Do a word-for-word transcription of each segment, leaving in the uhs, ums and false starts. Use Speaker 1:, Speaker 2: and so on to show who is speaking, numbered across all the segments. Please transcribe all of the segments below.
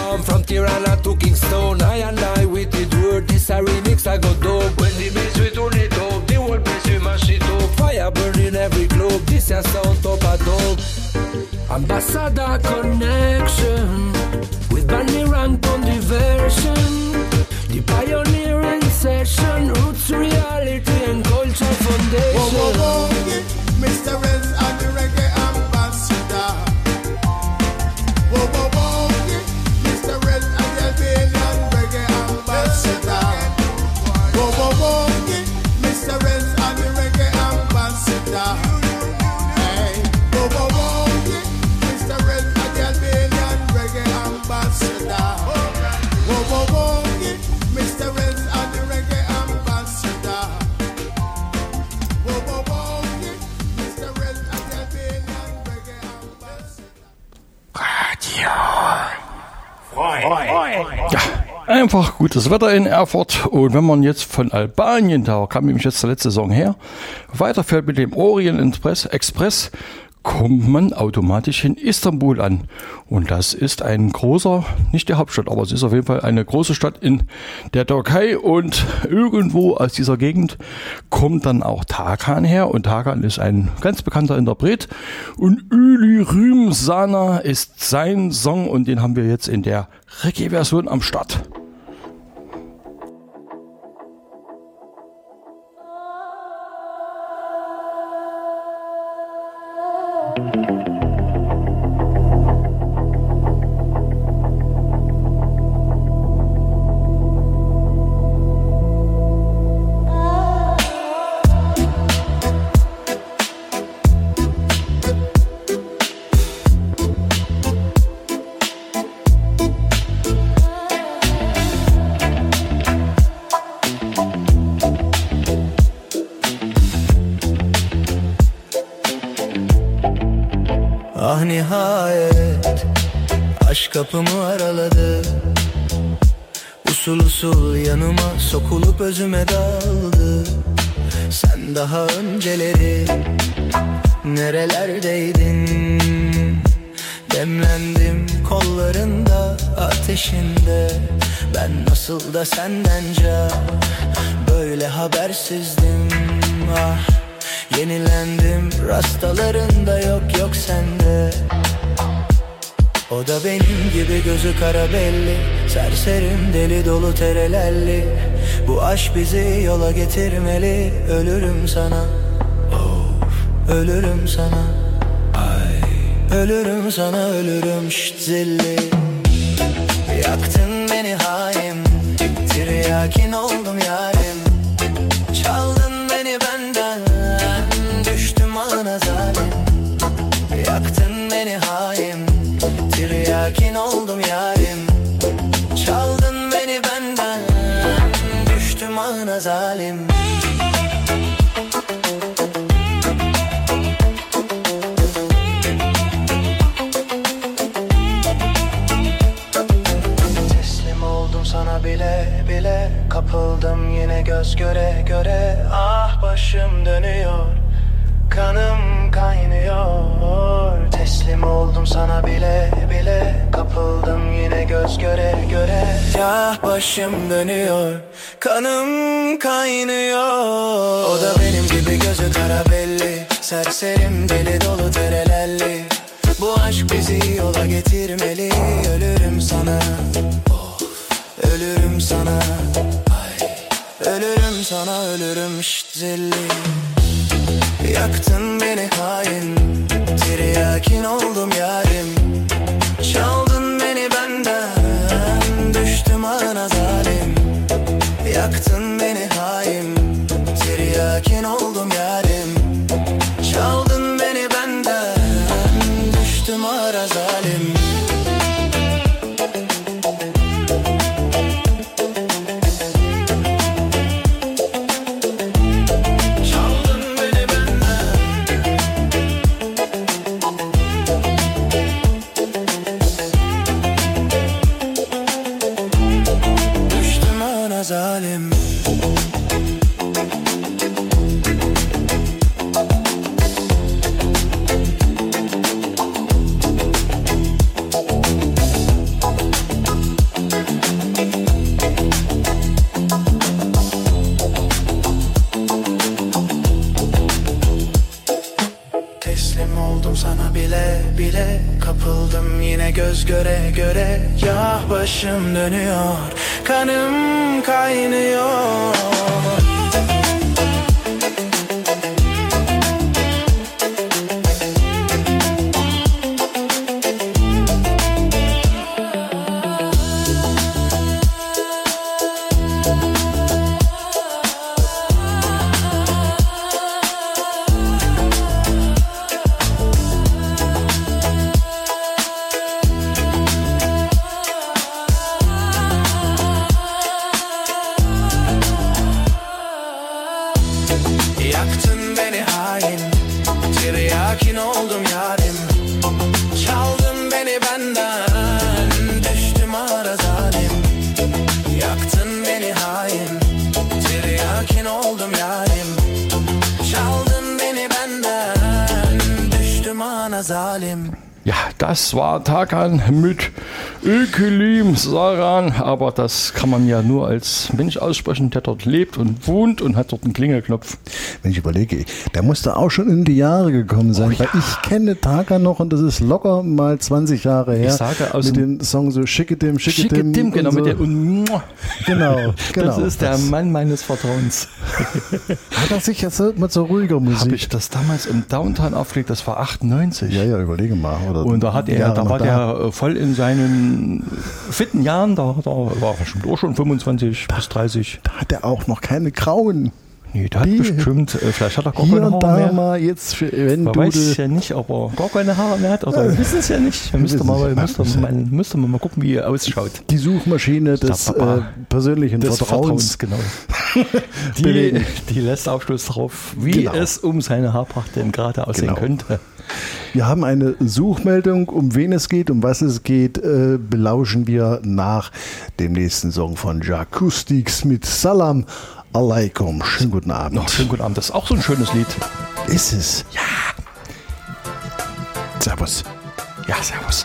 Speaker 1: From from Tirana to Kingston, I and I with the word. This a remix I got dope. When the bass we turn it up, the whole place we mash it up. Fire burning every globe. This a sound top a dope. Ambassador connection with Bunny Rank on the version. The pioneering session, roots, reality and culture foundation.
Speaker 2: Whoa, whoa, whoa, yeah. Mister Rez and the reggae ambassador. Whoa, whoa, whoa, yeah. Mister Rez and the Albanian reggae ambassador. Whoa, whoa, whoa, yeah. Mister Rez and the reggae ambassador. Hey, whoa, whoa, whoa, yeah. Mister Rez and the Albanian reggae ambassador. Whoa, whoa, whoa, yeah. Mister Rez and the reggae ambassador. Whoa, whoa, whoa, yeah. Mister Rez and the Albanian reggae ambassador.
Speaker 3: Ja, einfach gutes Wetter in Erfurt. Und wenn man jetzt von Albanien, da kam nämlich jetzt der letzte Saison her, weiterfährt mit dem Orient Express, Express, kommt man automatisch in Istanbul an. Und das ist ein großer, nicht die Hauptstadt, aber es ist auf jeden Fall eine große Stadt in der Türkei. Und irgendwo aus dieser Gegend kommt dann auch Tarkan her. Und Tarkan ist ein ganz bekannter Interpret. Und Üli Rümsana ist sein Song und den haben wir jetzt in der Reggae-Version am Start.
Speaker 4: Ah nihayet aşk kapımı araladı. Usul usul yanıma sokulup özüme daldı. Sen daha önceleri nerelerdeydin? Demlendim kollarında ateşinde. Ben nasıl da sendence böyle habersizdim. Ah yenilendim rastalarında yok yok sende. O da benim gibi gözü kara belli. Serserim deli dolu terelerli. Bu aşk bizi yola getirmeli. Ölürüm sana, of, ölürüm sana. Ay, ölürüm sana ölürüm şşt zilli. Yaktın beni hain, tiryakin oldum yarim. Çaldın beni benden, düştüm ağına zalim. Yaktın beni hain, tiryakin oldum yarim. Çaldın beni benden, düştüm ağına zalim. Teslim oldum sana bile bile. Kapıldım yine göz göre göre. Ah başım dönüyor, kanım kaynıyor. Teslim oldum sana bile bile. Kapıldım yine göz göre göre. Ya başım dönüyor, kanım kaynıyor. O da benim gibi gözü kara belli. Serserim deli dolu terelerli. Bu aşk bizi yola getirmeli. Ölürüm sana, of, ölürüm sana. Ay, ölürüm sana ölürüm şşt zilli. Yaktın beni hain, tiryakin oldum yarim. Çaldın beni benden, düştüm ağına zalim. Yaktın beni hain, tiryakin oldum yarim. Çaldın beni benden, düştüm ağına zalim. yine göz göre göre. Ya başım dönüyor, kanım kaynıyor.
Speaker 3: Ja, das war Tarkan mit Ökelim Saran, aber das kann man ja nur als Mensch aussprechen, der dort lebt und wohnt und hat dort einen Klingelknopf.
Speaker 5: Wenn ich überlege, der musste auch schon in die Jahre gekommen sein, oh, weil ja. ich kenne Tarkan noch und das ist locker mal zwanzig Jahre her.
Speaker 3: Ich sage aus
Speaker 5: mit dem Song so Schickedim, Schickedim.
Speaker 3: Schickedim, genau,
Speaker 5: so.
Speaker 3: mit der und
Speaker 5: genau, genau.
Speaker 3: Das ist der das. Mann meines Vertrauens.
Speaker 5: Hat er sich jetzt mit so ruhiger Musik?
Speaker 3: Habe ich das damals im Downtown aufgelegt, das war achtundneunzig.
Speaker 5: Ja, ja, überlege mal. Oder
Speaker 3: und da hat er, da war da. der voll in seinen fitten Jahren, da, da war er schon, auch schon fünfundzwanzig da, bis dreißig.
Speaker 5: Da hat er auch noch keine grauen.
Speaker 3: Nee, der hat Die, bestimmt, vielleicht hat er gar
Speaker 5: hier
Speaker 3: keine Haare
Speaker 5: und da
Speaker 3: mehr.
Speaker 5: Mal jetzt, für, wenn
Speaker 3: man
Speaker 5: du
Speaker 3: weiß es ja nicht, ob er gar keine Haare mehr hat. Oder ja, wir wissen es ja nicht. Wir müsste mal, müsste man, müsste man mal gucken, wie er ausschaut.
Speaker 5: Die Suchmaschine des äh, persönlichen des Vertrauens.
Speaker 3: Vertrauens genau. die, die lässt Aufschluss darauf, wie genau. es um seine Haarpracht denn gerade aussehen genau. könnte.
Speaker 5: Wir haben eine Suchmeldung, um wen es geht, um was es geht, äh, belauschen wir nach dem nächsten Song von Jacoustics mit Salam Alaikum. Schönen guten Abend.
Speaker 3: Noch schönen guten Abend. Das ist auch so ein schönes Lied.
Speaker 5: Ist es?
Speaker 3: Ja.
Speaker 5: Servus.
Speaker 3: Ja, servus.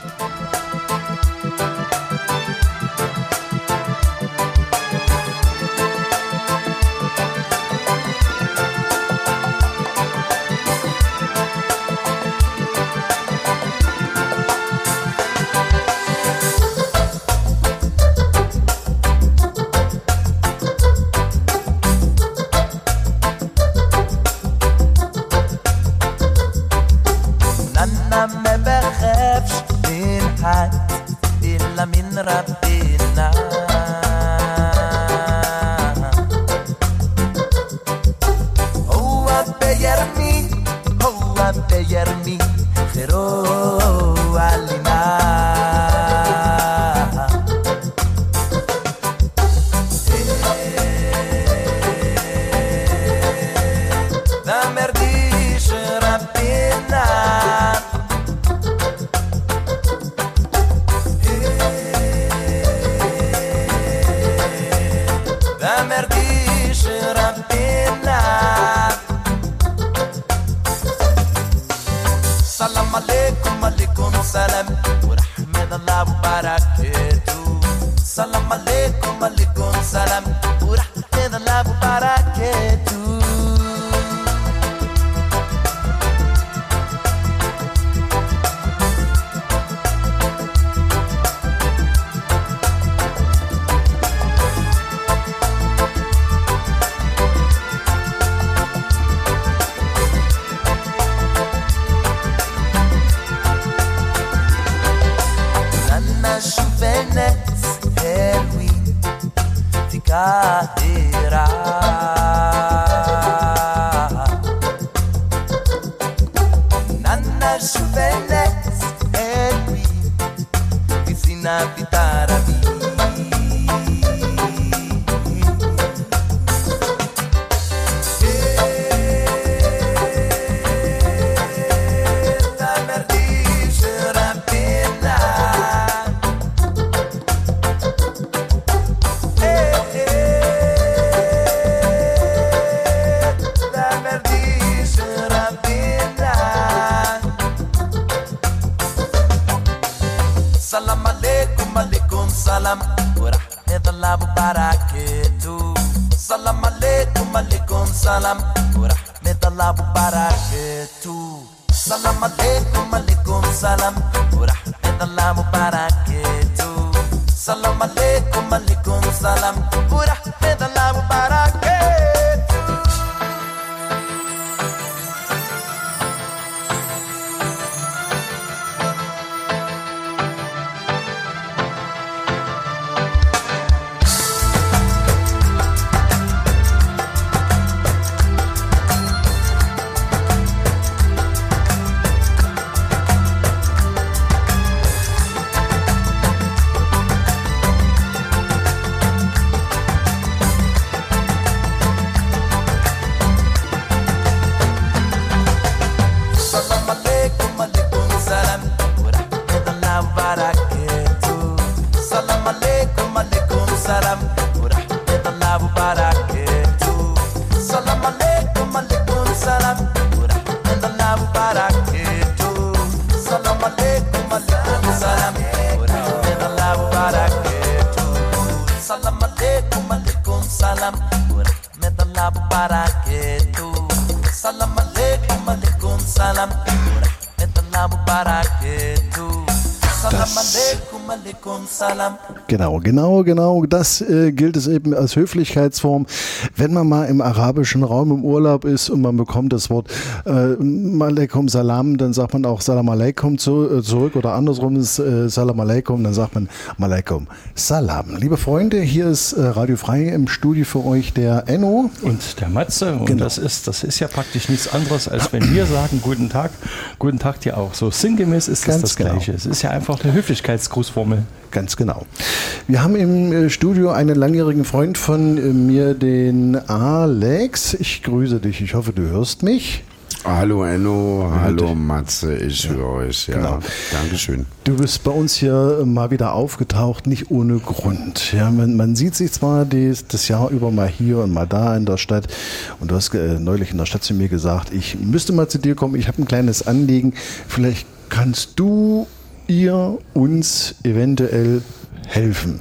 Speaker 6: Salam alaikum, alaikum salam, wa rahmatullahi Medalamu baraketu. Salam alaikum, alaikum salam. Pura medalamu baraketu.
Speaker 5: Genau, genau, genau. Das äh, gilt es eben als Höflichkeitsform. Wenn man mal im arabischen Raum im Urlaub ist und man bekommt das Wort äh, Malaikum Salam, dann sagt man auch Salam Alaikum zu, äh, zurück oder andersrum ist äh, Salam Alaikum, dann sagt man Malaikum Salam. Liebe Freunde, hier ist äh, Radio Frei im Studio für euch der Enno.
Speaker 3: Und der Matze. Und
Speaker 5: genau.
Speaker 3: das ist, das ist ja praktisch nichts anderes, als wenn wir sagen Guten Tag, Guten Tag dir auch. So sinngemäß ist das das Gleiche.
Speaker 5: Genau.
Speaker 3: Es ist ja einfach eine Höflichkeitsgrußformel.
Speaker 5: Ganz genau. Wir haben im Studio einen langjährigen Freund von mir, den Alex. Ich grüße dich, ich hoffe, du hörst mich.
Speaker 7: Hallo Enno, hallo Matze, ich
Speaker 5: ja,
Speaker 7: höre euch. Ja,
Speaker 5: genau.
Speaker 7: Dankeschön.
Speaker 5: Du bist bei uns hier mal wieder aufgetaucht, nicht ohne Grund. Ja, man, man sieht sich zwar dies, das Jahr über mal hier und mal da in der Stadt und du hast äh, neulich in der Stadt zu mir gesagt, ich müsste mal zu dir kommen, ich habe ein kleines Anliegen. Vielleicht kannst du ihr uns eventuell helfen.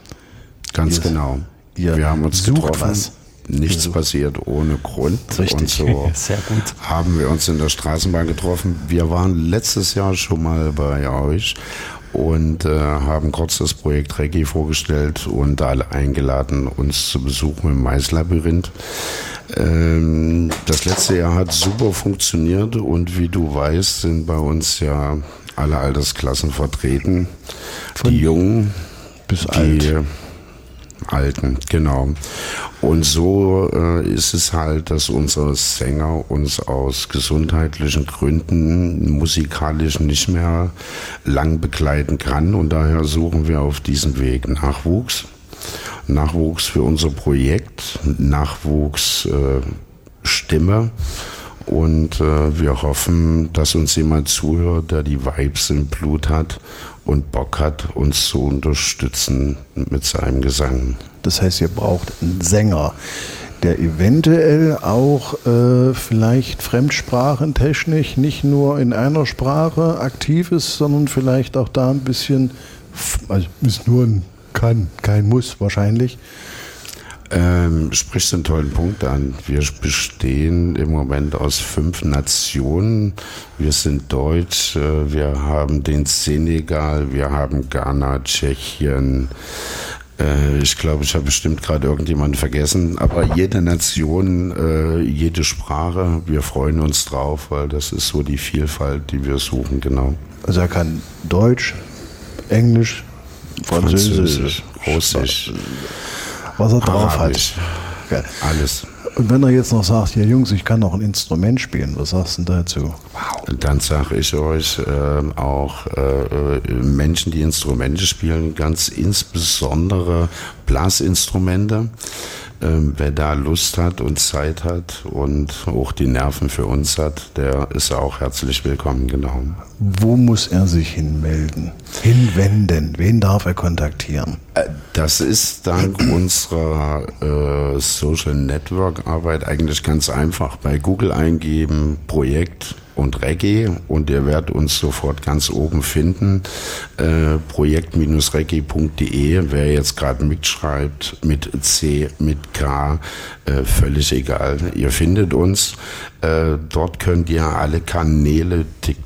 Speaker 7: Ganz
Speaker 5: ihr,
Speaker 7: genau.
Speaker 5: Ihr
Speaker 7: Wir haben uns
Speaker 5: sucht
Speaker 7: getroffen.
Speaker 5: Was.
Speaker 7: Nichts
Speaker 5: so.
Speaker 7: passiert ohne Grund.
Speaker 5: Richtig.
Speaker 7: Und so
Speaker 3: Sehr gut.
Speaker 7: haben wir uns in der Straßenbahn getroffen. Wir waren letztes Jahr schon mal bei euch und äh, haben kurz das Projekt Reggae vorgestellt und alle eingeladen, uns zu besuchen im Maislabyrinth. Ähm, das letzte Jahr hat super funktioniert und wie du weißt, sind bei uns ja alle Altersklassen vertreten.
Speaker 5: Von
Speaker 7: die Jungen
Speaker 5: bis
Speaker 7: die
Speaker 5: alt.
Speaker 7: Alten, genau. Und so äh, ist es halt, dass unser Sänger uns aus gesundheitlichen Gründen musikalisch nicht mehr lang begleiten kann und daher suchen wir auf diesem Weg Nachwuchs. Nachwuchs für unser Projekt, Nachwuchs äh, Stimme und äh, wir hoffen, dass uns jemand zuhört, der die Vibes im Blut hat und Bock hat, uns zu unterstützen mit seinem Gesang.
Speaker 5: Das heißt, ihr braucht einen Sänger, der eventuell auch äh, vielleicht fremdsprachentechnisch nicht nur in einer Sprache aktiv ist, sondern vielleicht auch da ein bisschen, also ist nur ein kann, kein Muss wahrscheinlich.
Speaker 7: Ähm, sprichst einen tollen Punkt an. Wir bestehen im Moment aus fünf Nationen. Wir sind Deutsch, äh, wir haben den Senegal, wir haben Ghana, Tschechien. Äh, ich glaube, ich habe bestimmt gerade irgendjemanden vergessen. Aber jede Nation, äh, jede Sprache, wir freuen uns drauf, weil das ist so die Vielfalt, die wir suchen, genau.
Speaker 5: Also er kann Deutsch, Englisch, Französisch,
Speaker 7: Französisch, Russisch,
Speaker 5: was er drauf
Speaker 7: Arabisch,
Speaker 5: hat.
Speaker 7: alles.
Speaker 5: Und wenn er jetzt noch sagt, ja Jungs, ich kann noch ein Instrument spielen, was sagst du denn dazu?
Speaker 7: Dann sage ich euch äh, auch äh, Menschen, die Instrumente spielen, ganz insbesondere Blasinstrumente. Ähm, wer da Lust hat und Zeit hat und auch die Nerven für uns hat, der ist auch herzlich willkommen, genau.
Speaker 5: Wo muss er sich hinmelden, hinwenden? Wen darf er kontaktieren?
Speaker 7: Das ist dank unserer äh, Social Network Arbeit eigentlich ganz einfach. Bei Google eingeben, Projekt und Reggae und ihr werdet uns sofort ganz oben finden. Äh, projekt reggae punkt de. Wer jetzt gerade mitschreibt, mit C, mit K, äh, völlig egal. Ihr findet uns. Äh, dort könnt ihr alle Kanäle, TikTok,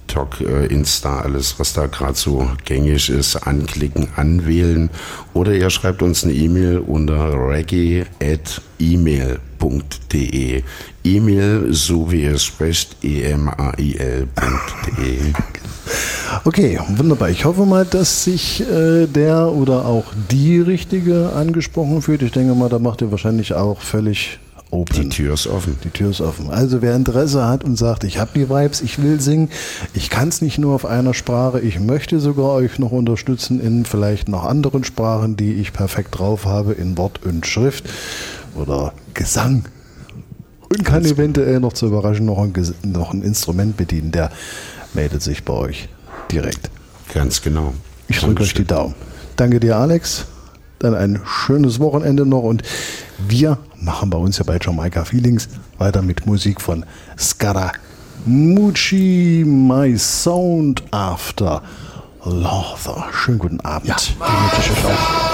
Speaker 7: TikTok, äh, Insta, alles, was da gerade so gängig ist, anklicken, anwählen. Oder ihr schreibt uns eine E-Mail unter reggae at email punkt de. E-Mail, so wie ihr es sprecht, e m a i l punkt de.
Speaker 5: Okay, wunderbar. Ich hoffe mal, dass sich äh, der oder auch die Richtige angesprochen fühlt. Ich denke mal, da macht ihr wahrscheinlich auch völlig open.
Speaker 7: Die Tür ist offen.
Speaker 5: Die Tür ist offen. Also wer Interesse hat und sagt, ich habe die Vibes, ich will singen, ich kann es nicht nur auf einer Sprache, ich möchte sogar euch noch unterstützen in vielleicht noch anderen Sprachen, die ich perfekt drauf habe, in Wort und Schrift oder Gesang. Und kann eventuell noch zur Überraschung noch ein, Ges- noch ein Instrument bedienen, der meldet sich bei euch direkt.
Speaker 7: Ganz genau.
Speaker 5: Ich drücke euch die Daumen. Danke dir, Alex. Dann ein schönes Wochenende noch und wir machen bei uns ja bei Jamaica Feelings weiter mit Musik von Scaramucci, My Sound After Lothar. Schönen guten Abend. Ja. Die wünsche ich euch auch.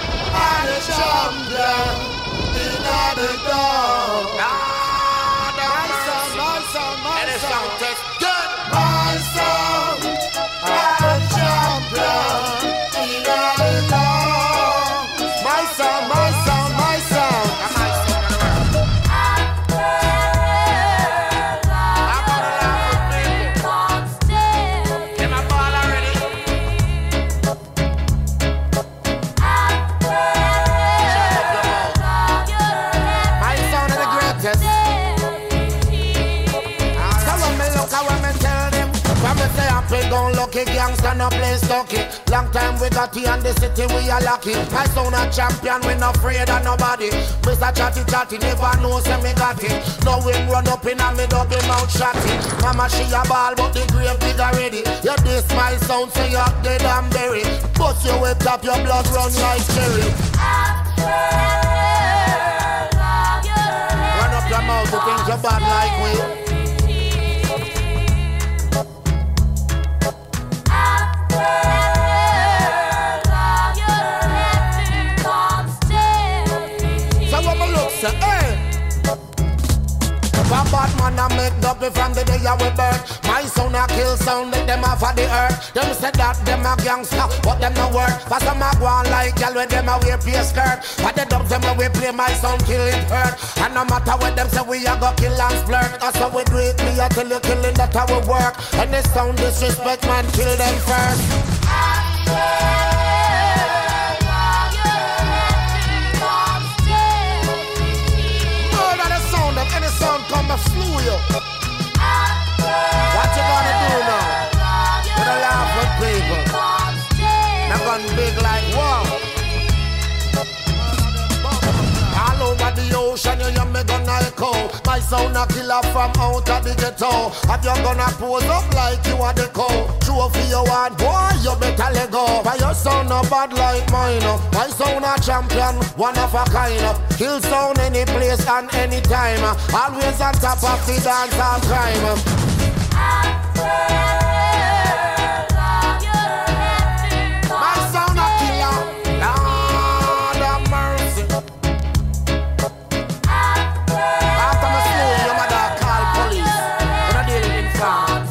Speaker 8: Lucky gangsta no play stucky. Long time we got here in the city, we are lucky. My son a champion, we not afraid of nobody. Mister Chatty Chatty never know say me got it. No wind run up in a me double mouth shotty. Mama she a ball but the grave digger ready. You this my sound say you're dead and buried. Bust your way top, your blood run like cherry. Run up your mouth, you think you're bad like we. For bad man I make double from the day I was birth. My son a kill sound, let them off of the earth. Them say that them a gangster, but them no work. For some a go on like y'all when them a wear pay skirt. For the dubs them when we play my sound kill it hurt. And no matter what them say we a go kill and flirt. That's how we do it, me a tell you killing that how we work. And the sound disrespect man kill them first. Any sound come and slew you. What you gonna do now? With a laugh with people. Not gonna big like wow. All over the ocean, you hear me gonna echo. My sound a killer from out of the ghetto. And you gonna pose up like you are the co. Trophy you want, boy, you better let go. But your sound no bad like mine. My sound a champion, one of a kind. Kill sound any place and any time. Always on top of the dance and crime. My sound a killer, Lord of mercy. After my slow, your mother call police. When I deal in France.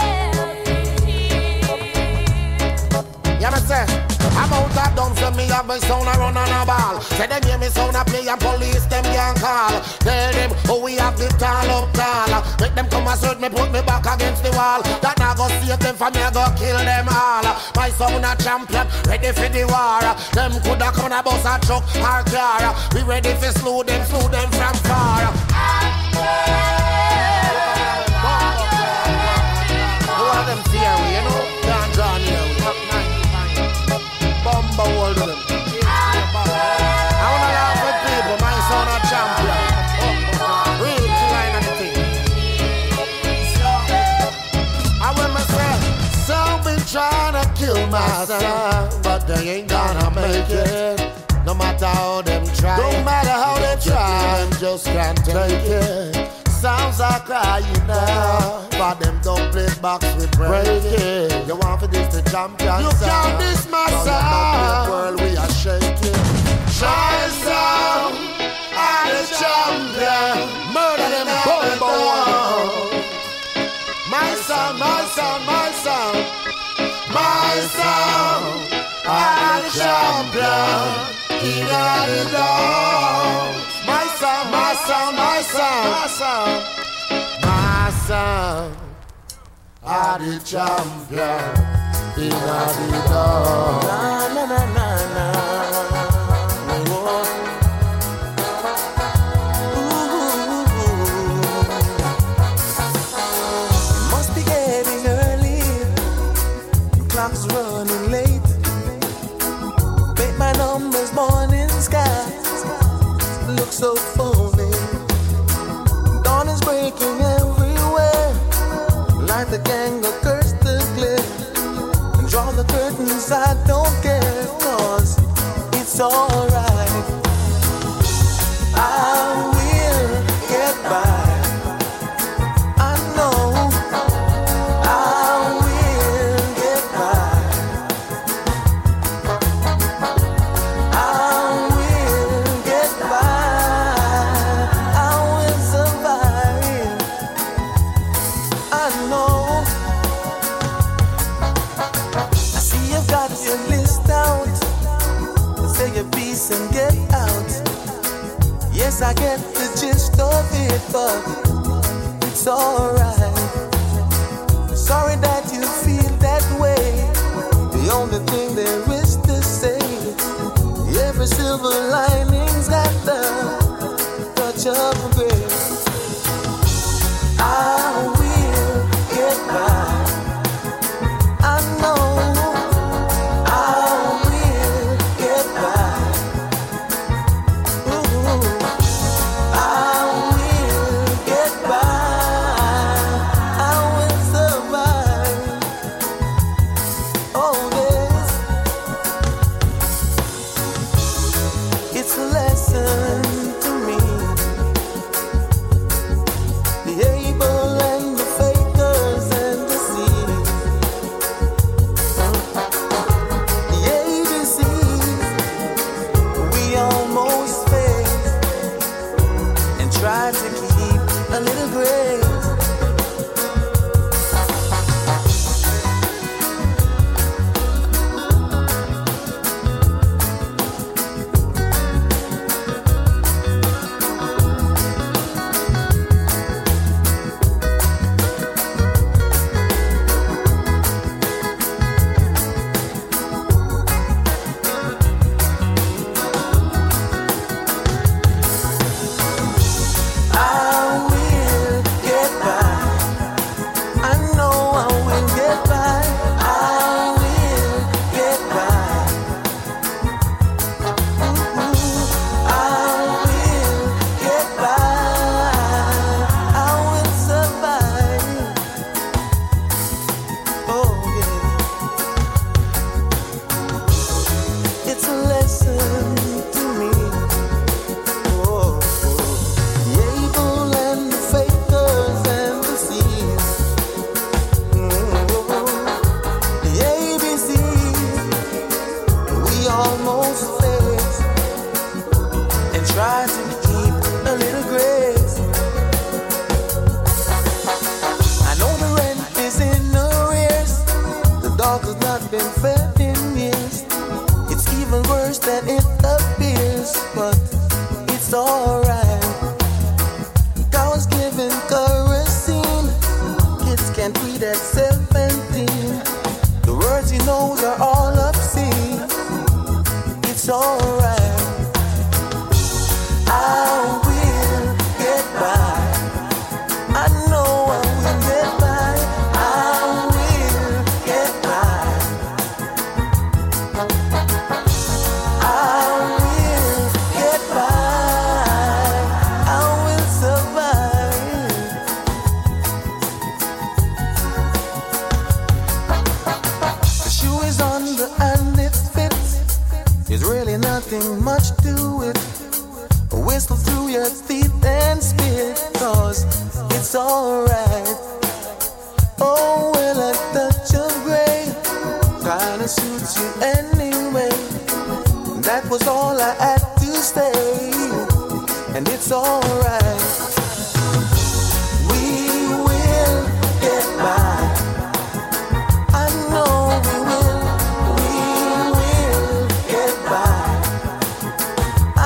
Speaker 8: Yeah, me say, I'm out of dumb, so me have my sound a run on a ball. Say them hear me sound a play and police them can't call. Tell them, oh we have the tall up tall. Make them come and search me, put me back against the wall. That now go save them from me, I go kill them all. My sound a champion, ready for the war. Them coulda come a bus a truck or car. We ready for slew them, slew them from far. Who are them fear we, you know? Can't draw near we. Bumba hold them. I wanna laugh with people, my son a champion. Real line of the thing. I when me say, some been trying to kill my son, but they ain't gonna make it. No matter how them try, no matter how they try, them just can't take it. Sounds are crying now, but them don't play box with break it. You want for this the champion you sound. Can't diss my sound. World we are shaking. My sound, I'm the champion. Murder them bumbo. My sound, my sound, my the dogs. My sound, my sound, my sound, my sound, my sound. Are the champion in the dog. Na na na na na. Must be getting early. Clock's running late. Make my numbers morning skies look so phony. Dawn is breaking everywhere. Like the gang of curse the glare. And draw the curtains, I don't care, cause it's alright. I will get by. I know I will get by. I will get by. I will survive. I know. I see you've got your list out. Say your piece and get out. Yes, I get the gist of it, but it's alright. Sorry that you feel that way. The only thing there is to say, every silver lining's got the touch of grace. I will get by. I know I will get by. Ooh, I will get by. I will survive. Oh, yes. It's a lesson to me. The able and the fakers and the seeds. The A B Cs we almost face and try to keep a little grace. I will get by. I know I will get by. I will get by. Ooh, I will get by. I will survive. Oh yeah. It's a lesson to me. Oh, the able and the fakers and the seeds. The A B Cs we almost face and try to keep a little grace. I know the rent is in arrears. The dog has not been fed in years. It's even worse than it appears, but it's alright. Cows giving kerosene. Kids can't read at seventeen. The words he knows are all obscene. It's alright. I will get by. I know I will get by. I will get by. I will get by. I will survive. The shoe is on the and it fits. There's really nothing much to it. Whistle through your teeth and spit, cause it's alright. Oh, well, a touch of gray kinda suits you anyway. That was all I had to say, and it's alright. We will get by. I know we will. We will get by.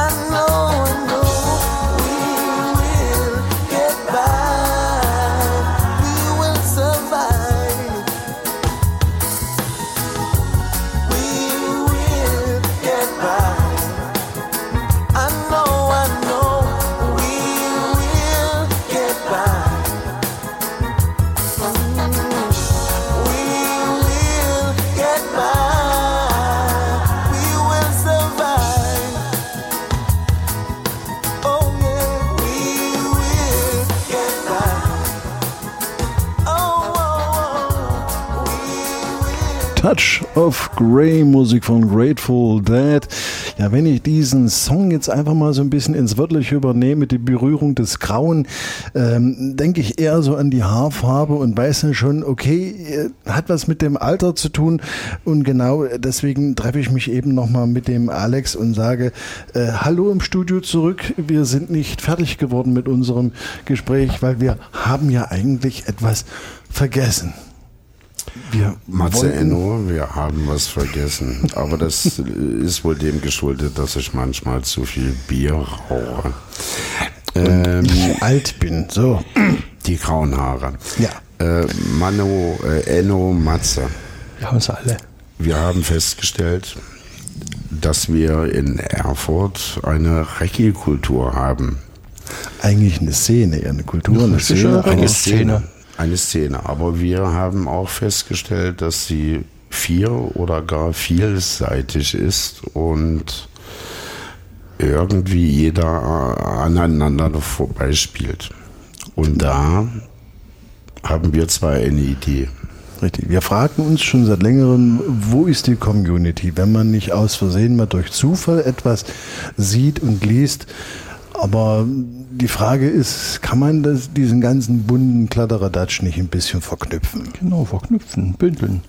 Speaker 5: Touch of Grey, Musik von Grateful Dead. Ja, wenn ich diesen Song jetzt einfach mal so ein bisschen ins Wörtliche übernehme, die Berührung des Grauen, ähm, denke ich eher so an die Haarfarbe und weiß dann schon, okay, hat was mit dem Alter zu tun und genau deswegen treffe ich mich eben nochmal mit dem Alex und sage, äh, hallo im Studio zurück, wir sind nicht fertig geworden mit unserem Gespräch, weil wir haben ja eigentlich etwas vergessen. Wir
Speaker 7: Matze Enno, wir haben was vergessen. Aber das ist wohl dem geschuldet, dass ich manchmal zu viel Bier rauche. Ähm,
Speaker 5: ich alt bin, so.
Speaker 7: Die grauen Haare.
Speaker 5: Ja.
Speaker 7: Äh, Mano, äh, Enno, Matze.
Speaker 3: Wir haben es alle.
Speaker 7: Wir haben festgestellt, dass wir in Erfurt eine Reggae-Kultur haben.
Speaker 5: Eigentlich eine Szene, eher eine Kultur, eine Szene.
Speaker 7: Eine Szene. Eine Szene, aber wir haben auch festgestellt, dass sie vier oder gar vielseitig ist und irgendwie jeder aneinander vorbeispielt. Und da haben wir zwei eine Idee.
Speaker 5: Richtig. Wir fragen uns schon seit längerem, wo ist die Community, wenn man nicht aus Versehen mal durch Zufall etwas sieht und liest. Aber die Frage ist, kann man das, diesen ganzen bunten Kladderadatsch nicht ein bisschen verknüpfen?
Speaker 3: Genau, verknüpfen, bündeln.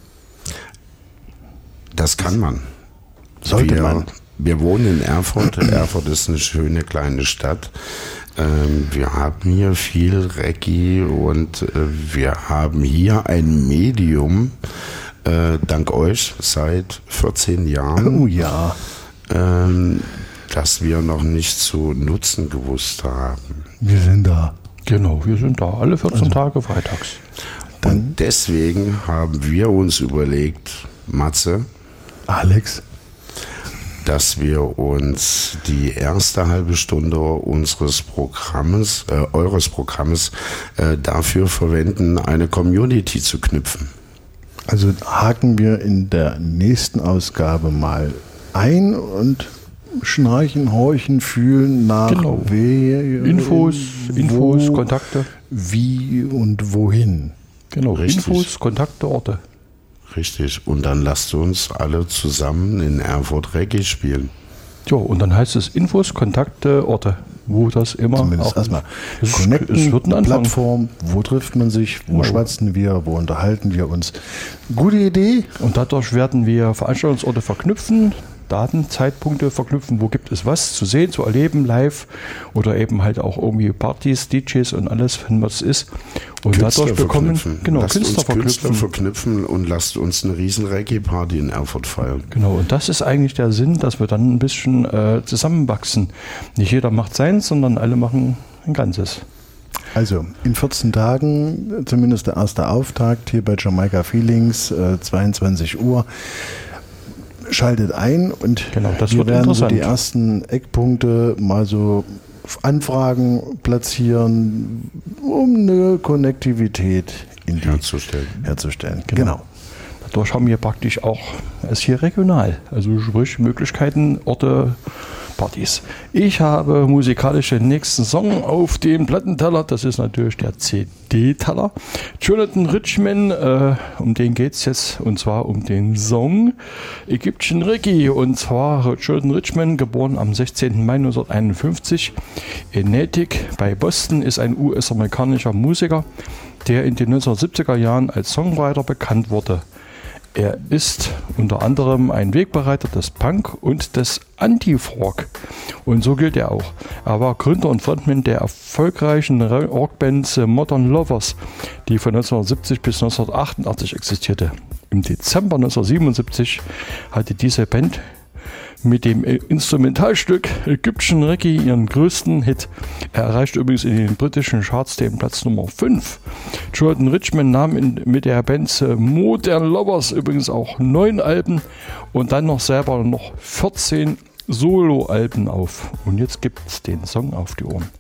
Speaker 7: Das kann man.
Speaker 5: Sollte
Speaker 7: wir,
Speaker 5: man.
Speaker 7: Wir wohnen in Erfurt. Erfurt ist eine schöne kleine Stadt. Ähm, wir haben hier viel Reggae und äh, wir haben hier ein Medium, äh, dank euch, seit vierzehn Jahren.
Speaker 5: Oh ja.
Speaker 7: Ähm, das wir noch nicht zu nutzen gewusst haben.
Speaker 5: Wir sind da.
Speaker 3: Genau, wir sind da, alle vierzehn also. Tage freitags.
Speaker 7: Und deswegen haben wir uns überlegt, Matze,
Speaker 5: Alex,
Speaker 7: dass wir uns die erste halbe Stunde unseres Programmes, äh, eures Programmes, äh, dafür verwenden, eine Community zu knüpfen.
Speaker 5: Also haken wir in der nächsten Ausgabe mal ein und schnarchen, horchen, fühlen nach
Speaker 3: genau.
Speaker 5: we-
Speaker 3: Infos,
Speaker 5: wo,
Speaker 3: Infos, Kontakte.
Speaker 5: Wie und wohin.
Speaker 3: Genau,
Speaker 7: Richtig.
Speaker 3: Infos, Kontakte, Orte.
Speaker 7: Richtig. Und dann lasst uns alle zusammen in Erfurt Reggae spielen.
Speaker 3: Ja, und dann heißt es Infos, Kontakte, Orte. Wo das immer
Speaker 5: Zumindest
Speaker 3: auch
Speaker 5: erstmal
Speaker 3: es,
Speaker 5: connecten,
Speaker 3: es wird ein Anfang.
Speaker 5: Plattform, wo trifft man sich, wo
Speaker 3: Genau.
Speaker 5: schwatzen wir, wo unterhalten wir uns. Gute Idee.
Speaker 3: Und dadurch werden wir Veranstaltungsorte verknüpfen, Daten, Zeitpunkte verknüpfen, wo gibt es was zu sehen, zu erleben, live oder eben halt auch irgendwie Partys, D Js und alles, wenn was ist. Und
Speaker 7: Künstler
Speaker 3: dadurch bekommen,
Speaker 7: verknüpfen.
Speaker 3: genau,
Speaker 7: lasst
Speaker 3: Künstler
Speaker 7: uns Künstler
Speaker 3: verknüpfen.
Speaker 7: verknüpfen und lasst uns eine riesen Reggae-Party in Erfurt feiern.
Speaker 3: Genau, und das ist eigentlich der Sinn, dass wir dann ein bisschen äh, zusammenwachsen. Nicht jeder macht seins, sondern alle machen ein Ganzes.
Speaker 5: Also in vierzehn Tagen, zumindest der erste Auftakt hier bei Jamaica Feelings, äh, zweiundzwanzig Uhr. Schaltet ein und
Speaker 3: Genau, das
Speaker 5: wir
Speaker 3: wird
Speaker 5: werden so
Speaker 3: interessant.
Speaker 5: die ersten Eckpunkte mal so Anfragen platzieren, um eine Konnektivität in die
Speaker 7: Herzustellen.
Speaker 5: herzustellen.
Speaker 3: Genau.
Speaker 5: Genau.
Speaker 3: Dadurch haben wir praktisch auch, es ist hier regional, also sprich Möglichkeiten, Orte, Partys. Ich habe musikalisch den nächsten Song auf dem Plattenteller, das ist natürlich der C D-Teller. Jonathan Richman, äh, um den geht es jetzt, und zwar um den Song Egyptian Reggae. Und zwar Jonathan Richman, geboren am sechzehnten Mai neunzehnhunderteinundfünfzig in Natick bei Boston, ist ein U S-amerikanischer Musiker, der in den neunzehnhundertsiebziger Jahren als Songwriter bekannt wurde. Er ist unter anderem ein Wegbereiter des Punk und des Anti-Folk. Und so gilt er auch. Er war Gründer und Frontman der erfolgreichen Rockband Modern Lovers, die von neunzehnhundertsiebzig bis neunzehnhundertachtundachtzig existierte. Im Dezember neunzehnhundertsiebenundsiebzig hatte diese Band mit dem Instrumentalstück Egyptian Reggae ihren größten Hit. Er erreichte übrigens in den britischen Charts den Platz Nummer fünf. Jonathan Richman nahm in, mit der Band Modern Lovers übrigens auch neun Alben und dann noch selber noch vierzehn Solo-Alben auf. Und jetzt gibt es den Song auf die Ohren.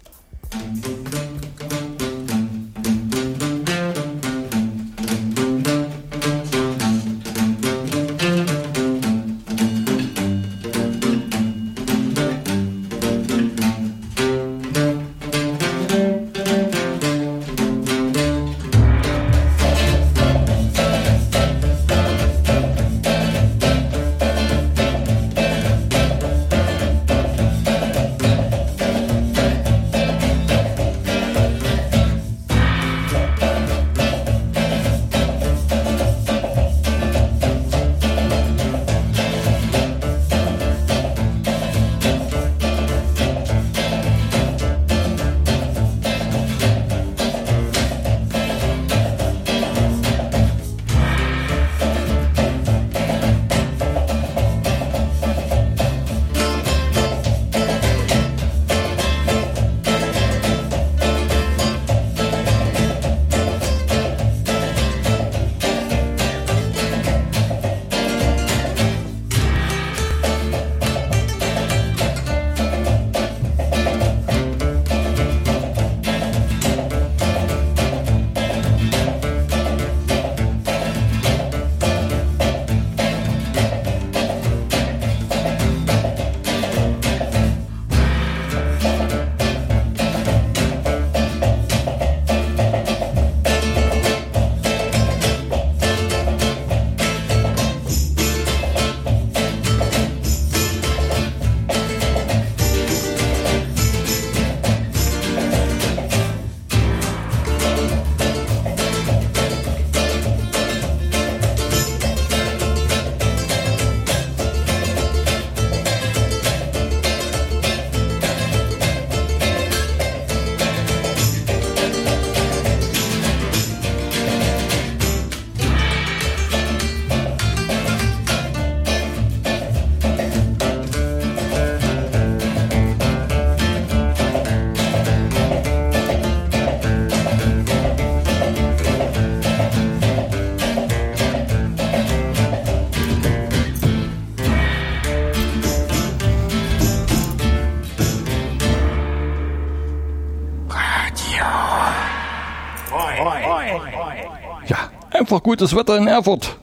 Speaker 3: einfach gutes Wetter in Erfurt.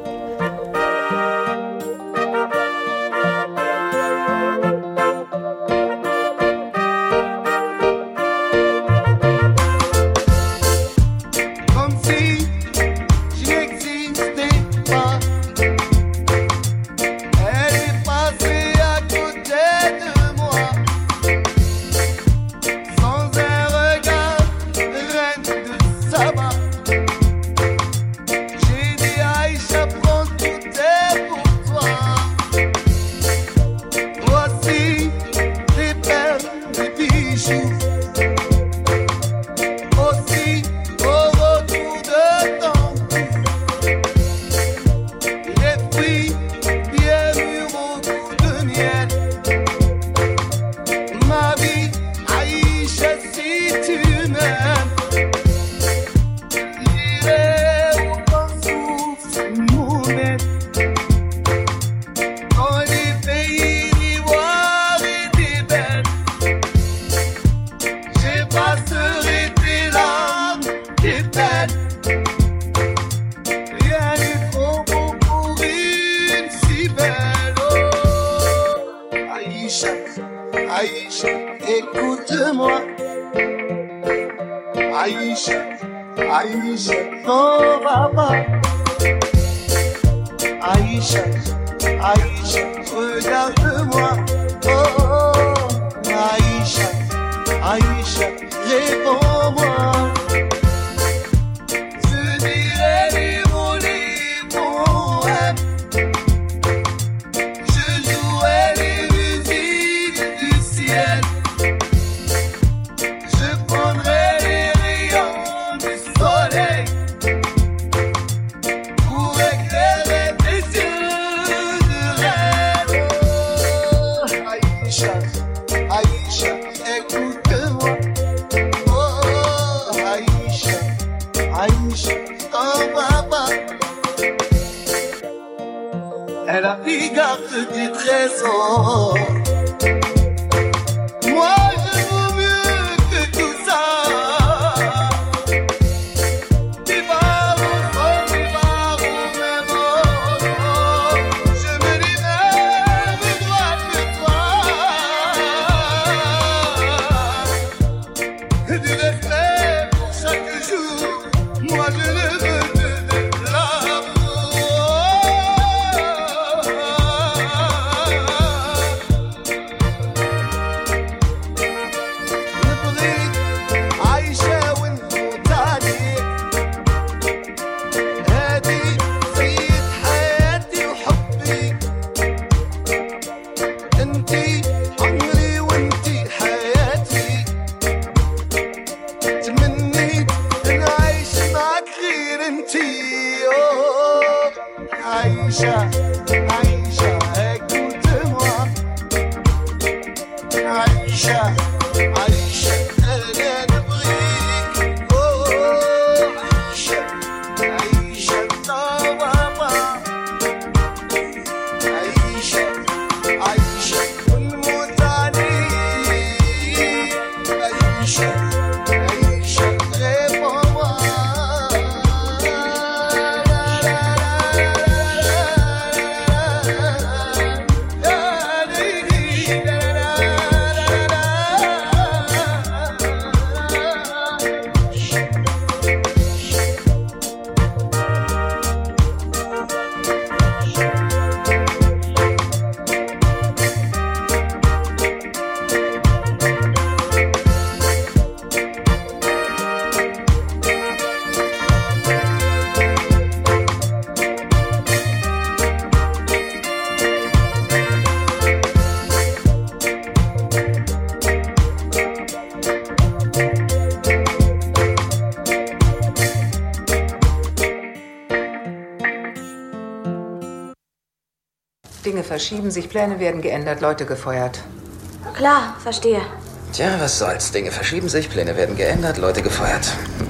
Speaker 9: Dinge verschieben sich, Pläne werden geändert, Leute gefeuert.
Speaker 10: Klar, verstehe.
Speaker 11: Tja, was soll's. Dinge verschieben sich, Pläne werden geändert, Leute gefeuert.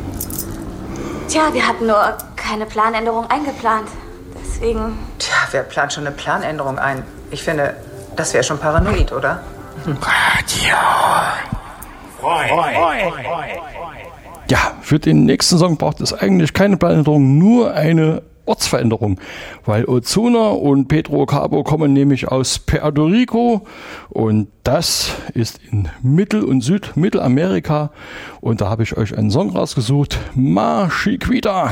Speaker 10: Tja, wir hatten nur keine Planänderung eingeplant. Deswegen...
Speaker 9: Tja, wer plant schon eine Planänderung ein? Ich finde, das wäre schon paranoid, oder?
Speaker 11: Radio.
Speaker 12: Freu.
Speaker 3: Ja, für den nächsten Song braucht es eigentlich keine Planänderung, nur eine Ortsveränderung, weil Ozuna und Pedro Cabo kommen nämlich aus Puerto Rico und das ist in Mittel- und Südmittelamerika und da habe ich euch einen Song rausgesucht, Ma Chiquita.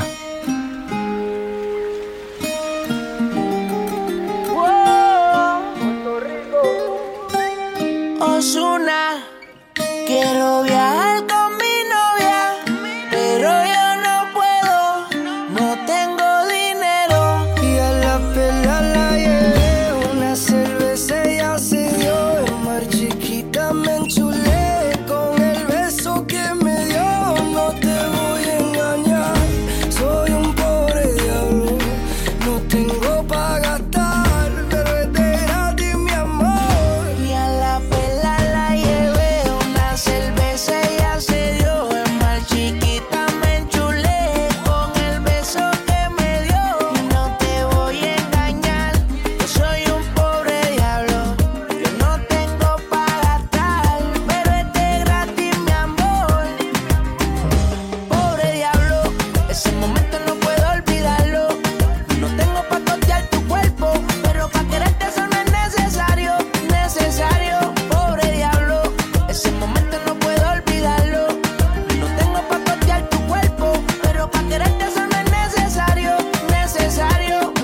Speaker 12: Ozuna, quiero viajar con mi novia, pero yo no puedo, no tengo dinero. Y a la pela la llevé una cerveza, ella se dio. En mar chiquita me enchulé con el beso que me dio. No te voy a engañar, soy un pobre diablo, no tengo pa' gastar, pero es de gratis mi amor. Y a la pela la llevé una cerveza, ella se dio. En mar chiquita me enchulé con el beso que me dio. No te voy a engañar, yo soy un pobre diablo, yo no tengo pa' gastar, pero es de gratis mi amor. Pobre diablo, ese momento no puedo olvidarlo. No tengo pa' costear tu cuerpo, pero pa' quererte eso no es necesario, necesario. Pobre diablo, ese momento no puedo olvidarlo. No tengo pa' costear tu cuerpo, pero pa' quererte eso no es necesario, necesario.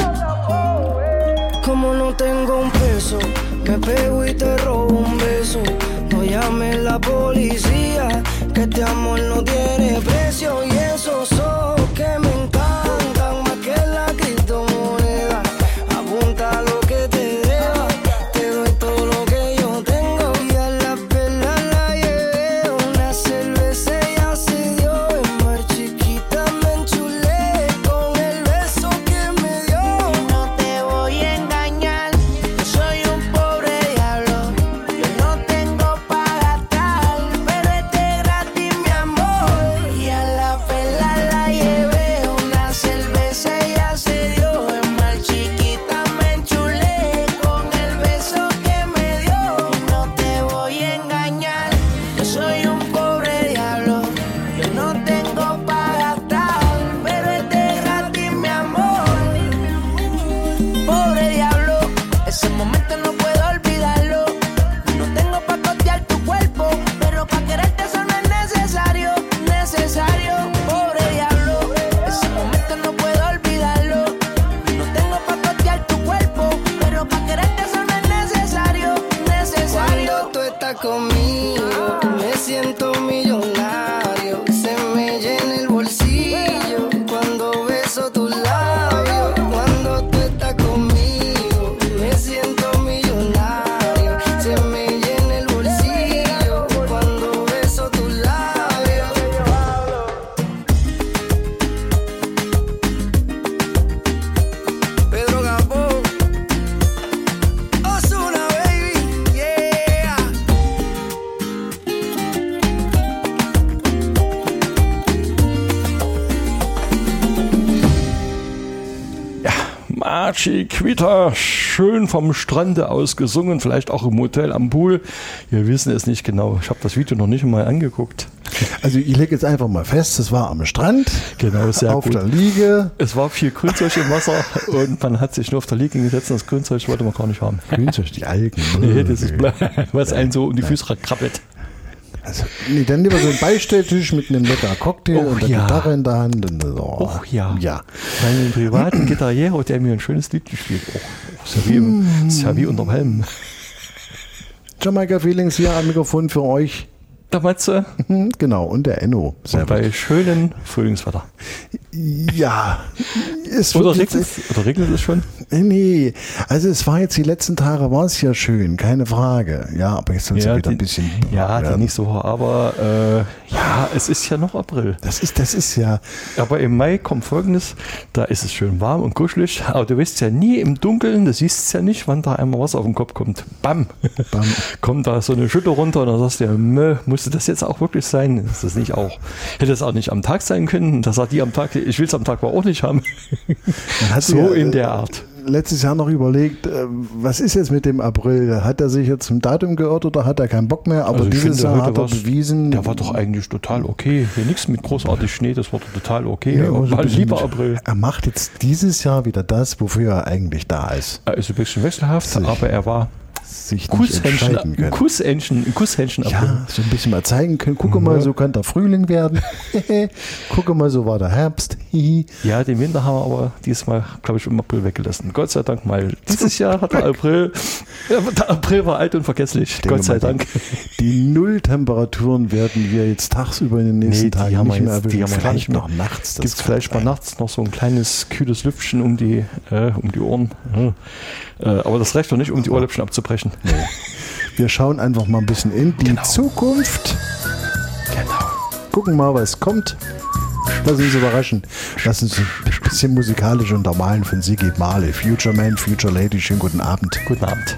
Speaker 12: Como no tengo un peso, me pego y te robo un beso. No llames la policía, que este amor no tiene precio. Y esos ojos que me encantan más que la criptomoneda. Apunta lo que te deba, te doy todo lo que yo tengo. Y a la pela la llevé una cerveza, ella se dio. En mar chiquita me enchulé con el beso que me dio. No te voy a engañar, yo soy un pobre diablo, yo no tengo pa' gastar, pero es de gratis mi amor. Y a la pela la llevé una cerveza, ella se dio. En mar chiquita me enchulé con el beso que me dio. No te voy a engañar, yo soy un pobre diablo, yo no tengo pa' gastar, pero es de gratis mi amor. Pobre diablo, ese momento no puedo olvidarlo. No tengo pa' costear tu cuerpo, pero pa' quererte eso no es necesario, necesario. Pobre diablo, ese momento no puedo olvidarlo. No tengo pa' costear tu cuerpo, pero pa' quererte eso no es necesario, necesario. Cuando tú estás conmigo, me siento millonario, se me llena el bolsillo cuando beso tus labios. Cuando tú estás conmigo, me siento millonario, se me llena el bolsillo cuando beso tus labios. Pedro Capó, Ozuna, baby, yeah.
Speaker 3: Ma Chiquita, schön vom Strande aus gesungen, vielleicht auch im Hotel am Pool. Wir wissen es nicht genau. Ich habe das Video noch nicht mal angeguckt.
Speaker 5: Also ich lege jetzt einfach mal fest, es war am Strand,
Speaker 3: Genau, sehr
Speaker 5: auf
Speaker 3: gut.
Speaker 5: der Liege.
Speaker 3: Es war viel Grünzeug im Wasser und man hat sich nur auf der Liege gesetzt und das Grünzeug wollte man gar nicht haben.
Speaker 5: Grünzeug, die Algen.
Speaker 3: Nee, das ist bla- was einen so um die Füße krabbelt.
Speaker 5: Also, nee, dann lieber so ein Beistelltisch mit einem leckeren Cocktail
Speaker 3: Oh,
Speaker 5: und der
Speaker 3: ja.
Speaker 5: Gitarre in der Hand. Und so.
Speaker 3: Och ja.
Speaker 5: Ja.
Speaker 3: Meinen privaten Gitarriero, der mir ein schönes Lied gespielt hat. Oh, ist, ja wie im, ist ja wie unterm Helm.
Speaker 5: Jamaika Feelings hier am Mikrofon für euch.
Speaker 3: Der Matze.
Speaker 5: Genau, und der Enno.
Speaker 3: Und bei schönem Frühlingswetter.
Speaker 5: Ja. Es
Speaker 3: Oder
Speaker 5: wird
Speaker 3: regnet,
Speaker 5: jetzt-
Speaker 3: oder regnet es schon?
Speaker 5: Nee, also es war jetzt die letzten Tage, war es ja schön, keine Frage. Ja, aber jetzt soll es ja, wieder
Speaker 3: die,
Speaker 5: ein bisschen.
Speaker 3: Ja, die
Speaker 5: werden.
Speaker 3: nicht so, aber äh, ja, es ist ja noch April.
Speaker 5: Das ist, das ist ja.
Speaker 3: Aber im Mai kommt Folgendes, da ist es schön warm und kuschelig, aber du weißt ja nie im Dunkeln, du siehst es ja nicht, wann da einmal Wasser auf den Kopf kommt. Bam!
Speaker 5: Bam.
Speaker 3: Kommt da so eine Schütte runter und dann sagst du ja, Mö, musste das jetzt auch wirklich sein? Ist das nicht auch? Hätte es auch nicht am Tag sein können? Da sagt die am Tag, ich will es am Tag aber auch nicht haben.
Speaker 5: Man hat
Speaker 3: So
Speaker 5: ja,
Speaker 3: in
Speaker 5: äh,
Speaker 3: der Art.
Speaker 5: letztes Jahr noch überlegt, äh, was ist jetzt mit dem April? Hat er sich jetzt zum Datum geirrt oder hat er keinen Bock mehr? Aber
Speaker 3: Also ich
Speaker 5: dieses
Speaker 3: finde,
Speaker 5: Jahr
Speaker 3: heute
Speaker 5: hat er
Speaker 3: war's-
Speaker 5: bewiesen.
Speaker 3: Der war doch eigentlich total okay. Hier nichts mit großartig Schnee, das war doch total okay.
Speaker 5: Ja, aber so ein
Speaker 3: War
Speaker 5: bisschen-
Speaker 3: lieber April.
Speaker 5: Er macht jetzt dieses Jahr wieder das, wofür er eigentlich da ist.
Speaker 3: Er ist ein bisschen wechselhaft, aber er war
Speaker 5: Sich nicht entscheiden
Speaker 3: Kusshändchen,
Speaker 5: können.
Speaker 3: Kusshändchen, ein Kusshändchen April.
Speaker 5: Ja, so ein bisschen mal zeigen können. Gucke mal, so kann der Frühling werden. Gucke mal, so war der Herbst. Hihi.
Speaker 3: Ja, den Winter haben wir aber diesmal, glaube ich, im April weggelassen. Gott sei Dank mal. Dieses Jahr hat der April, ja, der April war alt und vergesslich. Gott sei
Speaker 5: mal,
Speaker 3: Dank.
Speaker 5: Die Nulltemperaturen werden wir jetzt tagsüber in den nächsten
Speaker 3: Nee, die
Speaker 5: Tagen
Speaker 3: haben
Speaker 5: nicht
Speaker 3: wir
Speaker 5: mehr
Speaker 3: jetzt- die
Speaker 5: erwischen.
Speaker 3: haben wir gar
Speaker 5: Vielleicht
Speaker 3: nicht mehr.
Speaker 5: noch nachts. Das
Speaker 3: Gibt es
Speaker 5: kann
Speaker 3: vielleicht mal
Speaker 5: sein.
Speaker 3: nachts noch so ein kleines kühles Lüftchen um die, äh, um die Ohren. Ja. Äh, aber das reicht doch nicht, um die Ohrläppchen abzubrechen.
Speaker 5: Nee. Wir schauen einfach mal ein bisschen in die
Speaker 3: Genau.
Speaker 5: Zukunft.
Speaker 3: Genau.
Speaker 5: Gucken mal, was kommt. Lass uns überraschen. Lass uns ein bisschen musikalisch untermalen von Siggi Marley. Future Man, Future Lady. Schönen guten Abend.
Speaker 3: Guten Abend.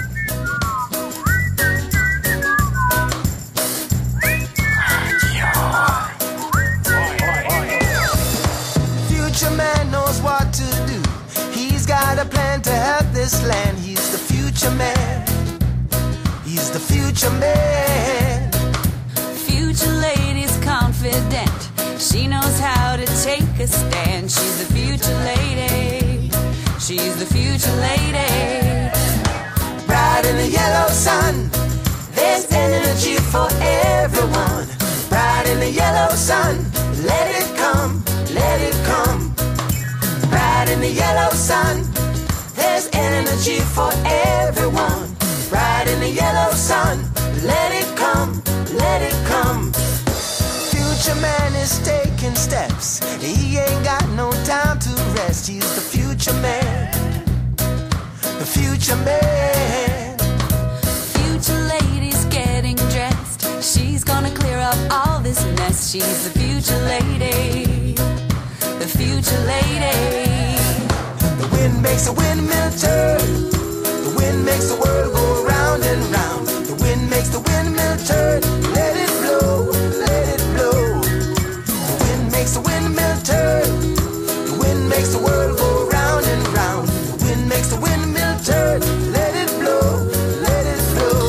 Speaker 6: Future man knows what to do. He's got a plan to help this land. He's the future man. He's the future man.
Speaker 13: Future lady's confident. She knows how to take a stand. She's the future lady. She's the future lady.
Speaker 6: Bright in the yellow sun, there's energy for everyone. Bright in the yellow sun, let it come, let it come. Bright in the yellow sun, there's energy for everyone. Bright in the yellow sun, let it come, let it come. Future man is taking steps. He ain't got no time to rest. He's the future man. The future man.
Speaker 13: Future lady's getting dressed. She's gonna clear up all this mess. She's the future lady. The future lady.
Speaker 6: The wind makes a windmill turn. The wind makes the world go round and round. The wind makes the windmill turn. Let it blow, let it blow. The wind makes the windmill turn. The wind makes the world go round and round. The wind makes the windmill turn. Let it blow, let it blow.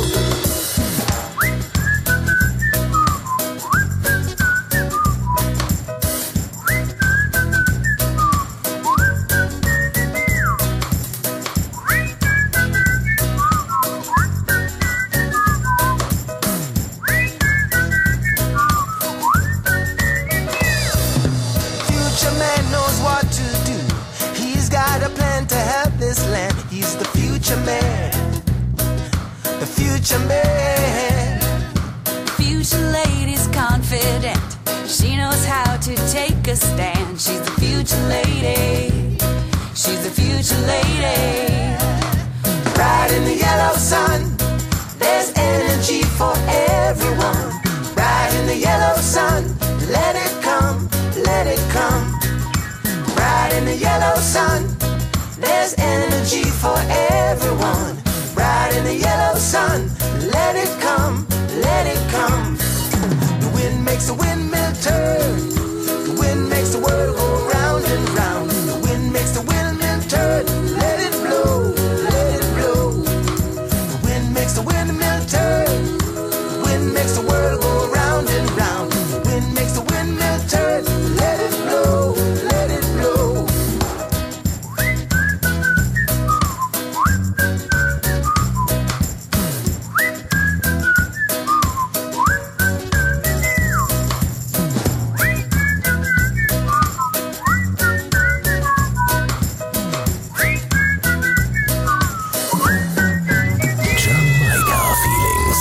Speaker 6: Future man knows what to do. He's got a plan to help this land. He's the future man. The future man.
Speaker 13: Future lady's confident. She knows how to take a stand. She's the future lady. She's the future lady.
Speaker 6: Bright in the yellow sun, there's energy for everyone. Bright in the yellow sun, let it come, let it come. Bright in the yellow sun, there's energy for everyone. Bright in the yellow sun, let it come, let it come. The wind makes the windmill turn. The wind makes the world go round and round. The wind makes the windmill turn. Let it blow, let it blow. The wind makes the windmill turn. The wind makes the world go round and round. The wind makes the windmill turn. Let it blow, let it blow.
Speaker 14: Jamaica feelings.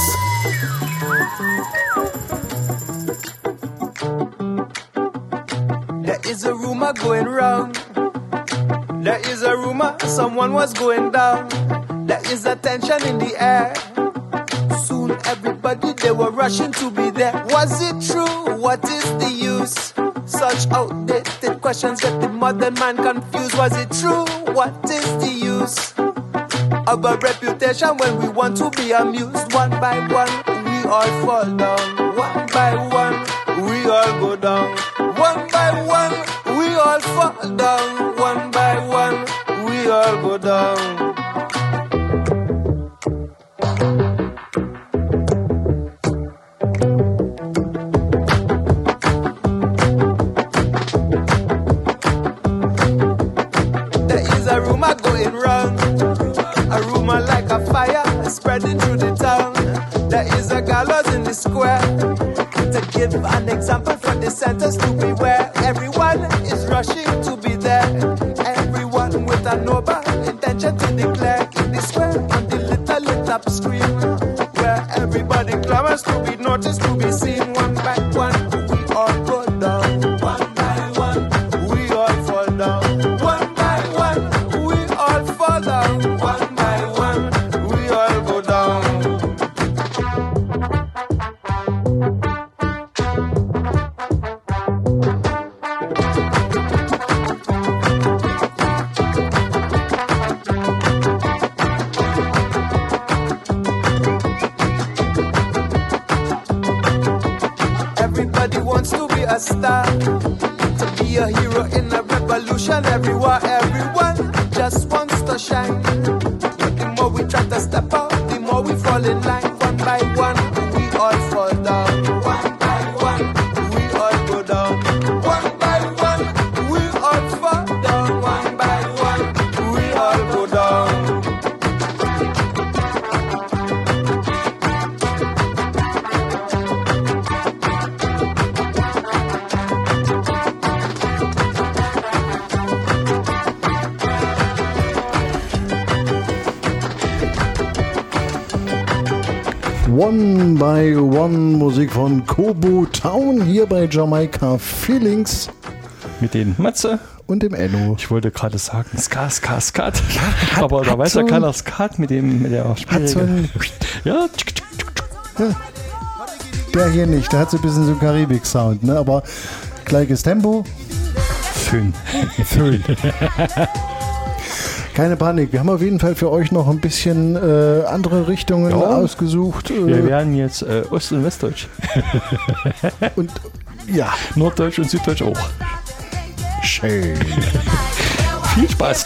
Speaker 15: There is a rumor going round. There is a rumor someone was going down. There is a tension in the air. Soon everybody they were rushing to be there. Was it true? What is the use? Such outdated questions get the modern man confused. Was it true? What is the use of a reputation when we want to be amused? One by one, we all fall down. One by one, we all go down. One by one, we all fall down. One by one, we we all go down. There is a rumor going round, a rumor like a fire spreading through the town. There is a gallows in the square to give an example for the centers to beware. Everyone is rushing to be there. Everyone with a noble intention to declare in the square on the little lit up screen where everybody clamors to be noticed, to be seen. One by one, we all go down. One by one, we all fall down. One by one, we all fall down. One by one, we all go down. Everybody wants to be a star, to be a hero in a revolution. Everywhere, everyone just wants to shine. But the more we try to step out, the more we fall in line. One by one, we all fall down. One by one, we all go down. One by one, we all fall down. One by one, we all go down.
Speaker 5: One by One, Musik von Kobo Town hier bei Jamaika Feelings.
Speaker 3: Mit den Matze
Speaker 5: und dem Enno.
Speaker 3: Ich wollte gerade sagen Ska, Ska, Skat. Ja, aber da weiß ja so keiner Skat mit dem mit der
Speaker 5: Hat so ein
Speaker 3: ja.
Speaker 5: ja. Der hier nicht, der hat so ein bisschen so Karibik-Sound, ne? Aber gleiches Tempo.
Speaker 3: Schön.
Speaker 5: Schön. Keine Panik, wir haben auf jeden Fall für euch noch ein bisschen äh, andere Richtungen ja. ausgesucht.
Speaker 3: Wir werden jetzt äh, Ost- und Westdeutsch.
Speaker 5: Und ja.
Speaker 3: Norddeutsch und Süddeutsch auch.
Speaker 5: Schön.
Speaker 3: Viel Spaß.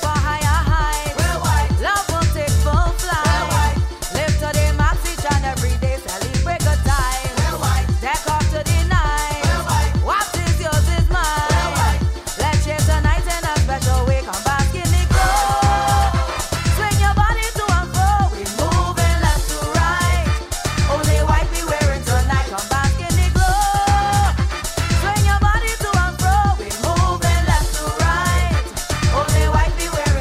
Speaker 6: Only white be wearing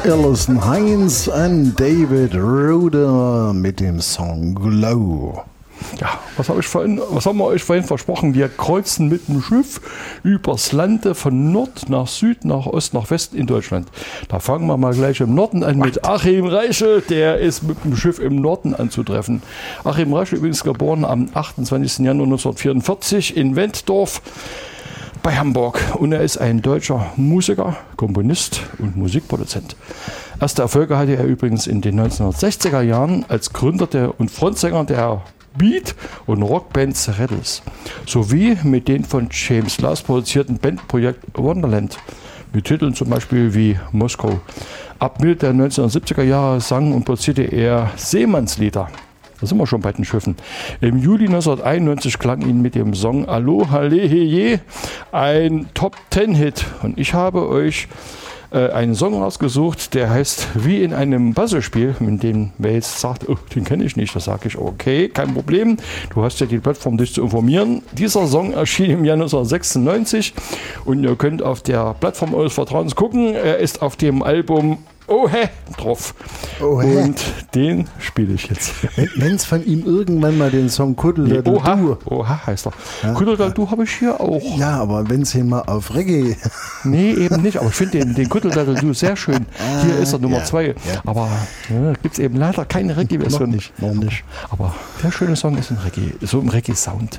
Speaker 5: Alison Hines und David Ruder mit dem Song Glow.
Speaker 3: Ja, was, hab ich vorhin, was haben wir euch vorhin versprochen? Wir kreuzen mit dem Schiff übers Land von Nord nach Süd, nach Ost, nach West in Deutschland. Da fangen wir mal gleich im Norden an mit Achim Reichel. Der ist mit dem Schiff im Norden anzutreffen. Achim Reichel übrigens geboren am achtundzwanzigsten Januar neunzehnhundertvierundvierzig in Wenddorf bei Hamburg. Und er ist ein deutscher Musiker, Komponist und Musikproduzent. Erste Erfolge hatte er übrigens in den neunzehnhundertsechziger Jahren als Gründer der und Frontsänger der Beat- und Rockband The Rattles, sowie mit den von James Last produzierten Bandprojekt Wonderland, mit Titeln zum Beispiel wie Moskau. Ab Mitte der neunzehnhundertsiebziger Jahre sang und produzierte er Seemannslieder. Da sind wir schon bei den Schiffen. Im Juli neunzehnhunderteinundneunzig klang ihn mit dem Song Allo Halle Heje ein Top-Ten-Hit. Und ich habe euch äh, einen Song rausgesucht, der heißt Wie in einem Puzzlespiel, mit dem wer jetzt sagt, oh, den kenne ich nicht, da sage ich, okay, kein Problem. Du hast ja die Plattform, dich zu informieren. Dieser Song erschien im Jahr neunzehnhundertsechsundneunzig und ihr könnt auf der Plattform eures Vertrauens gucken. Er ist auf dem Album Oh hä drauf.
Speaker 5: Oh hä.
Speaker 3: Und den spiele ich jetzt.
Speaker 5: Wenn es von ihm irgendwann mal den Song Kuddel
Speaker 3: Nee,
Speaker 5: Du.
Speaker 3: Oha, Oha heißt er.
Speaker 5: Ja.
Speaker 3: Kuddel Du habe ich hier auch.
Speaker 5: Ja, aber wenn es hier mal auf Reggae.
Speaker 3: Nee, eben nicht. Aber ich finde den, den Kuddel Du sehr schön. Hier ist er Nummer
Speaker 5: ja,
Speaker 3: zwei.
Speaker 5: ja.
Speaker 3: Aber ja, gibt es eben leider keine Reggae-Version.
Speaker 5: Noch nicht, noch nicht.
Speaker 3: Aber der schöne Song ist ein Reggae, so im Reggae-Sound.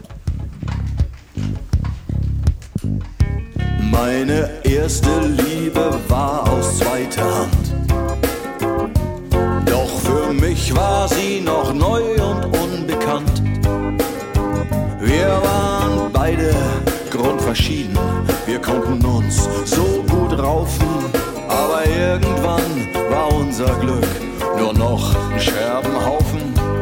Speaker 16: Meine erste Liebe war aus zweiter Hand. Doch für mich war sie noch neu und unbekannt. Wir waren beide grundverschieden. Wir konnten uns so gut raufen. Aber irgendwann war unser Glück nur noch ein Scherbenhaufen.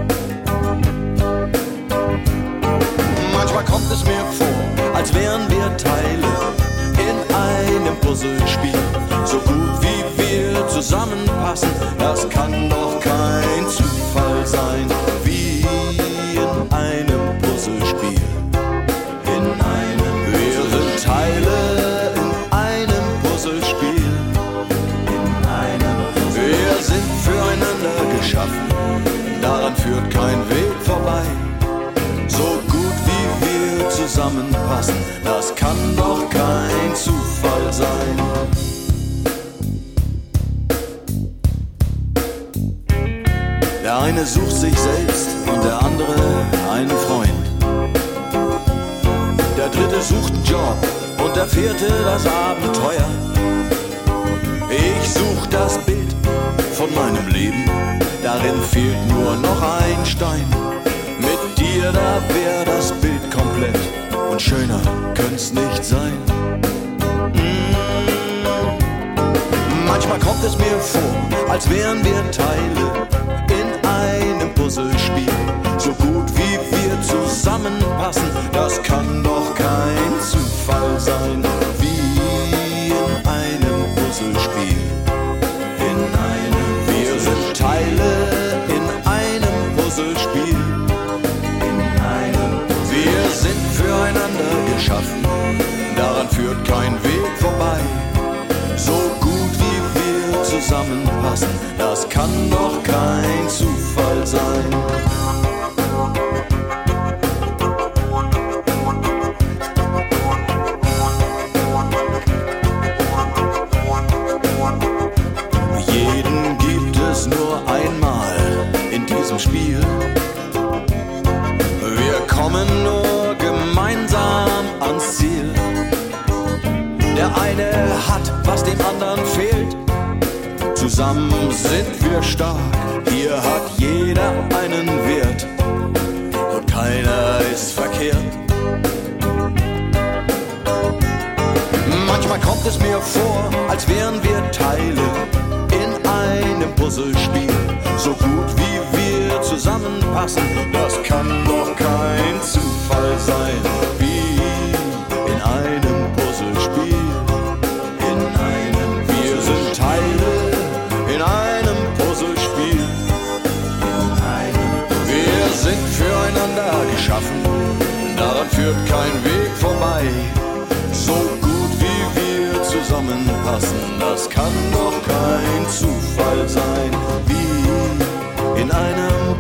Speaker 16: Manchmal kommt es mir vor, als wären wir Teile in einem Puzzlespiel. So gut wie wir zusammenpassen, das kann doch kein Zufall sein. Wie in einem Puzzlespiel. In einem Wir sind Teile in einem Puzzlespiel. In einem Puzzlespiel. Wir sind füreinander geschaffen, daran führt kein Weg vorbei. So gut wie wir zusammenpassen, das kann doch kein Zufall sein. Der eine sucht sich selbst und der andere einen Freund. Der dritte sucht einen Job und der vierte das Abenteuer. Ich such das Bild von meinem Leben, darin fehlt nur noch ein Stein. Mit dir, da wär das Bild komplett und schöner könnt's nicht sein. Mm. Manchmal kommt es mir vor, als wären wir Teile in einem Puzzlespiel. So gut wie wir zusammenpassen, das kann doch kein Zufall sein. Wie in einem Puzzlespiel. In einem Wir sind Teile in einem Puzzlespiel. Wir sind füreinander geschaffen, daran führt kein Weg vorbei. So gut wie wir zusammenpassen, das kann doch kein Zufall sein. Jeden gibt es nur einmal in diesem Spiel. Wir kommen nur gemeinsam ans Ziel. Der eine hat, was dem anderen fehlt. Zusammen sind wir stark. Hier hat jeder einen Wert. Und keiner ist verkehrt. Manchmal kommt es mir vor, als wären wir Teile in einem Puzzlespiel. So gut wie wir zusammenpassen, das kann doch kein Zufall sein. Wie in einem Puzzlespiel. In einem Wir sind Teile in einem Puzzlespiel. In einem Wir sind füreinander geschaffen, daran führt kein Weg vorbei. So gut wie wir zusammen zusammenpassen, das kann doch kein Zufall sein, wie in einem